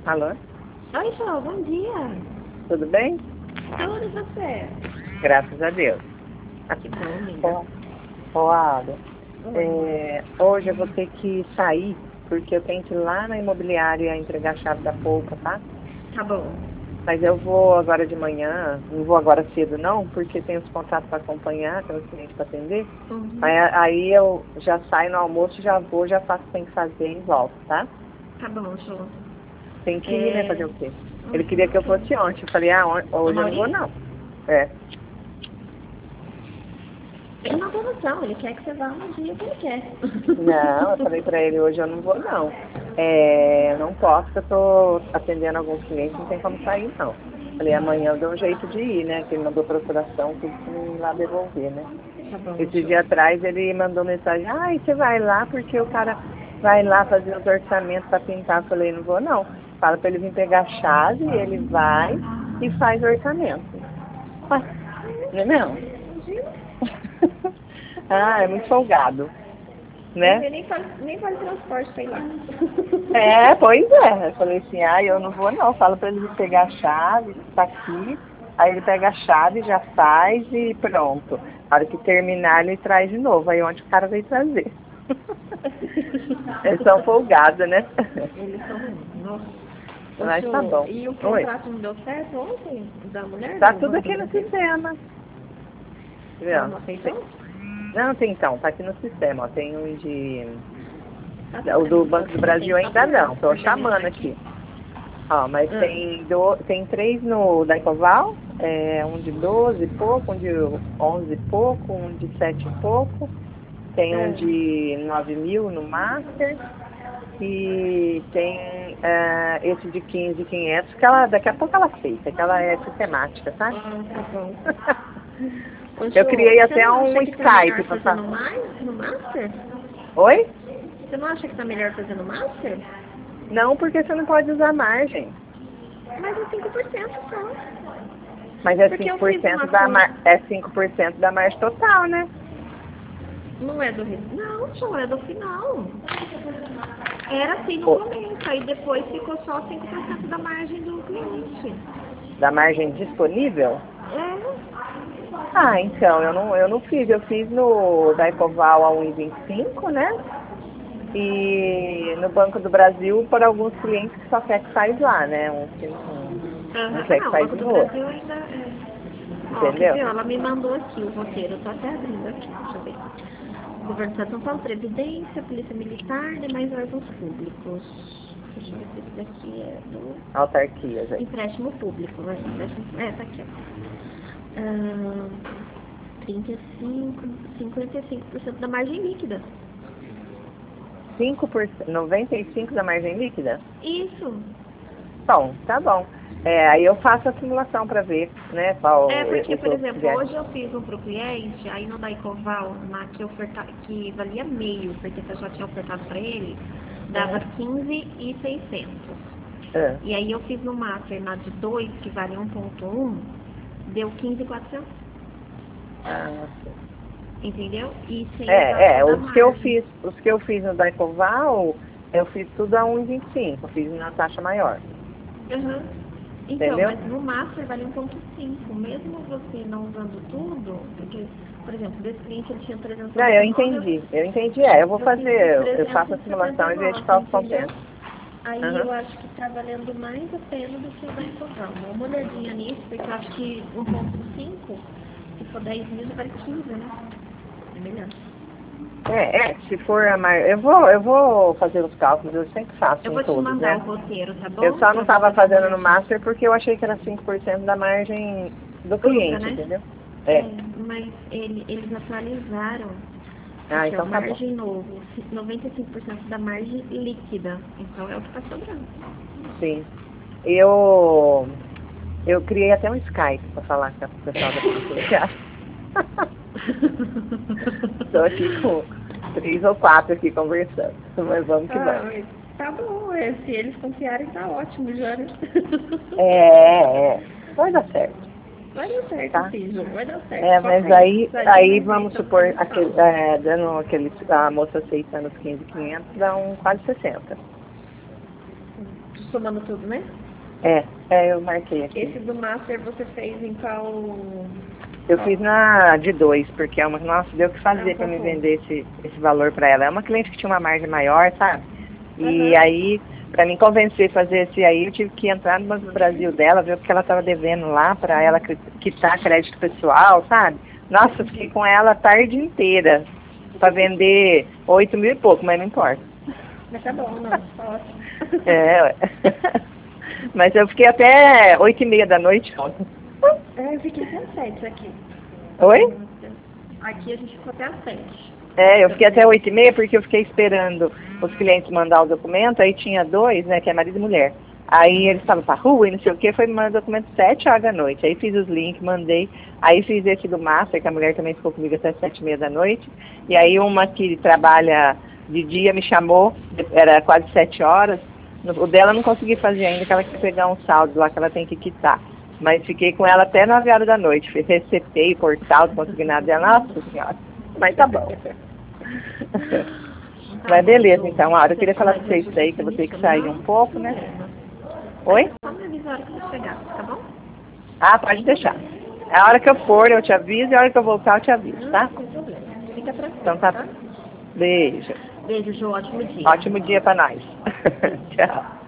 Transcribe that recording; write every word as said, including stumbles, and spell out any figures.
Alô? Oi, João, bom dia. Tudo bem? Tudo e você? Graças a Deus. Que bom, linda. Ô, ô Ada, Oi. é, hoje eu vou ter que sair, porque eu tenho que ir lá na imobiliária entregar a chave da polca, tá? Tá bom. Mas eu vou agora de manhã, não vou agora cedo não, porque tem os contratos para acompanhar, tem os clientes para atender. Uhum. Aí, aí eu já saio no almoço, já vou, já faço o que tem que fazer e volto, tá? Tá bom, João. Tem que ir, né, É... fazer o quê? Ele Uhum, queria que eu ok. fosse ontem. Eu falei, ah, on- O hoje eu não vou Maurício? não. É. Ele não tem noção, ele quer que você vá no dia que ele quer. Não, eu falei pra ele, hoje eu não vou não. É, eu não posso, porque eu tô atendendo alguns clientes, não tem como sair não. Falei, amanhã eu dou um jeito de ir, né? Que ele mandou procuração, tudo pra mim ir lá devolver, né? Tá bom, Esse João. dia atrás ele mandou mensagem, ai, você vai lá porque o cara vai lá fazer os orçamentos pra pintar. Eu falei, não vou não. Fala pra ele vir pegar a chave, ele vai e faz o orçamento. Ué, não é mesmo? Imagina. Ah, é muito folgado, Mas né? ele nem faz, nem faz transporte, sei lá. É, pois é. Eu falei assim, ah, eu não vou não. Fala pra ele vir pegar a chave, tá aqui. Aí ele pega a chave, já faz e pronto. Na hora que terminar, ele traz de novo. Aí onde o cara veio trazer. Eles são folgados, né? Eles são mesmo. Nossa. Ô, Mas tá João, bom. e o Oi. contrato não deu certo ontem? Da mulher Tá do tudo Banco do aqui no Brasil? sistema. Ela Viu? não Tem- aceitou? Não, tem então, tá aqui no sistema. Ó. Tem um de. Tá O do sabendo, só Banco do que você tem Brasil só ainda por, não. Tô por chamando terminar aqui. aqui. Ó, mas Ah, tem, do, tem três no da Ecoval, é, um de doze e pouco, um de onze e pouco, um de sete e pouco, tem um ah, de nove mil no Master e tem é, esse de quinze mil e quinhentos, que ela, daqui a pouco ela aceita, que ela é sistemática, sabe? ah, tá bom. Ô, Eu Jô, criei você até não um acha que tá Skype melhor para fazendo falar. mais no Master? Oi? Você não acha que tá melhor fazendo Master? Não, porque você não pode usar margem. Mas é cinco por cento só. Mas é Porque cinco eu por fiz cento uma da, conta. mar, é cinco por cento da margem total, né? Não é do. Não, Jô, é do final. Era assim no Pô, começo, aí depois ficou só cinco por cento da margem do cliente. da margem disponível? É. Ah, então, eu não, eu não fiz. Eu fiz no da Ecoval a um e vinte e cinco, né? E no Banco do Brasil, por alguns clientes que só quer que faz lá, né? Uns que não, não Aham. Ah, quer que não, o faz Banco do no outro. Brasil ainda é. Ó, quer Entendeu? ver? Ela me mandou aqui o roteiro, eu tô até abrindo aqui, deixa eu ver. Governo do Estado de São Paulo, Previdência, Polícia Militar e demais órgãos públicos. Deixa eu ver se esse daqui é do Autarquias aí. empréstimo público, né? Empréstimo... É, tá aqui, ó. Ah, trinta e cinco, cinquenta e cinco por cento da margem líquida. cinco por cento, noventa e cinco por cento da margem líquida? Isso. Bom, tá bom. É, aí eu faço a simulação para ver, né, qual É o, porque, o que por eu exemplo, quiser. hoje eu fiz um pro cliente, aí no da Ecoval, na que, oferta, que valia meio, porque você já tinha ofertado para ele, dava Uhum. quinze mil e seiscentos. É. E aí eu fiz no Master, na de dois, que vale um ponto um, deu quinze mil e quatrocentos. Ah, sim. Entendeu? E sem a É, taxa é, da os que eu margem. fiz, os que eu fiz no da Ecoval, eu fiz tudo a um e vinte e cinco, eu fiz na taxa maior. Uhum. Então, Entendeu? mas no Master vale um ponto cinco. Mesmo você não usando tudo, porque, por exemplo, desse cliente ele tinha Não, eu trezentos e noventa e nove, entendi, eu entendi. É, eu vou eu fiz de fazer, eu faço a simulação e vejo trezentos e setenta e nove, qual entendeu? compensa. Aí Uhum. eu acho que tá valendo mais a pena do que o da Ecoval. Dá uma olhadinha nisso, porque eu acho que um ponto cinco, se for dez mil, já vale quinze, né? É melhor. É, é, se for a maior, eu vou, eu vou fazer os cálculos, eu sempre faço Eu em vou te todos, mandar né? o roteiro, tá Eu bom? só não Pra estava você dar uma fazendo no olhadinha. Master porque eu achei que era cinco por cento da margem do Bruta, cliente, né? entendeu? É, É. mas ele, eles atualizaram. Ah, Aqui, ó, então tá bom. margem novo, noventa e cinco por cento da margem líquida. Então é o que tá sobrando. Sim. Eu, eu criei até um Skype para falar com o pessoal da Polícia Militar. Estou aqui com três ou quatro aqui conversando. Mas vamos que Ah, vamos. mas tá bom, é, se eles confiarem, tá ótimo já, né? É, é. Vai dar certo, Vai dar certo, tá? sim, Ju, vai dar certo. É, Só que mas aí, aí, precisar aí de vamos então você supor, me aquele, fala. é, dando aquele, a moça aceitando os quinze mil e quinhentos, dá um quase sessenta. somando tudo, né? É, é, eu marquei aqui. Esse do Master você fez em qual... Eu fiz na de dois, porque é uma, nossa, deu o que fazer É um para me pouco. vender esse, esse valor para ela. É uma cliente que tinha uma margem maior, sabe? E Uhum. aí, para me convencer a fazer esse aí, eu tive que entrar no Banco do Brasil dela, ver o que ela estava devendo lá para ela qui- quitar crédito pessoal, sabe? Nossa, eu fiquei com ela a tarde inteira para vender oito mil e pouco, mas não importa. Mas tá bom, não, tá ótimo. É, ué. Mas eu fiquei até oito e meia da noite ontem. É, eu fiquei até às sete aqui. Oi? Aqui a gente ficou até às sete. É, eu fiquei até oito e meia porque eu fiquei esperando os clientes mandar o documento, aí tinha dois, né, que é marido e mulher. Aí eles estavam pra rua e não sei o que, foi me mandar o documento sete horas da noite. Aí fiz os links, mandei, aí fiz esse do Master, que a mulher também ficou comigo até sete e meia da noite. E aí uma que trabalha de dia me chamou, era quase sete horas. O dela eu não consegui fazer ainda, que ela quer pegar um saldo lá que ela tem que quitar. Mas fiquei com ela até nove horas da noite. Resetei portal, não consegui nada dela. Nossa senhora. Mas tá bom. Tá Mas bom, beleza, Ju. então. A hora eu queria falar Mas pra eu vocês vou isso aí, que eu vou ter me que sair um chamar, pouco, né? problema. Oi? Só me avisa a hora que você chegar, tá bom? Ah, pode deixar. A hora que eu for, eu te aviso, e a hora que eu voltar, eu te aviso, tá? Não, sem problema. Fica Então tranquilo, tá. tá? Beijo. Beijo, Ju. Ótimo dia. Ótimo dia pra nós. Tchau.